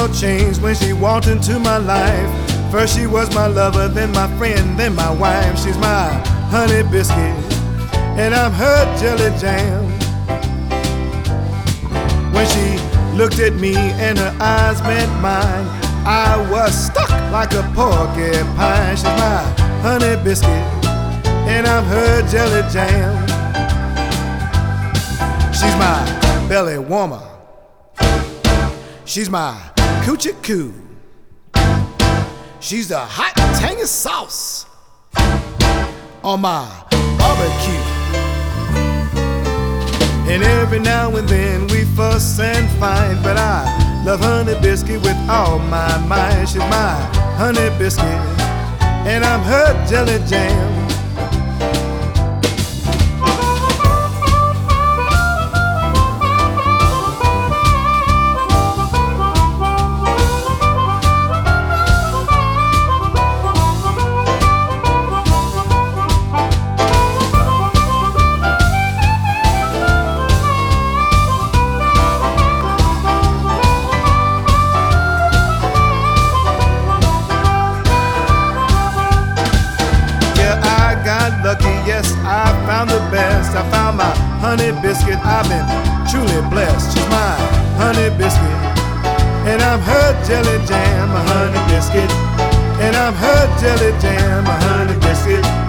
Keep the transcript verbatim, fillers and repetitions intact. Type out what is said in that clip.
world changed when she walked into my life. First she was my lover, then my friend, then my wife. She's my honey biscuit, and I'm her jelly jam. When she looked at me and her eyes met mine, I was stuck like a porcupine. She's my honey biscuit, and I'm her jelly jam. She's my belly warmer, she's my coochie coo, she's the hot tangy sauce on my barbecue. And every now and then we fuss and fight, but I love honey biscuit with all my might. She's my honey biscuit, and I'm her jelly jam. Lucky, yes, I found the best. I found my honey biscuit, I've been truly blessed. She's my honey biscuit, and I'm her jelly jam. A honey biscuit, and I'm her jelly jam. A honey biscuit,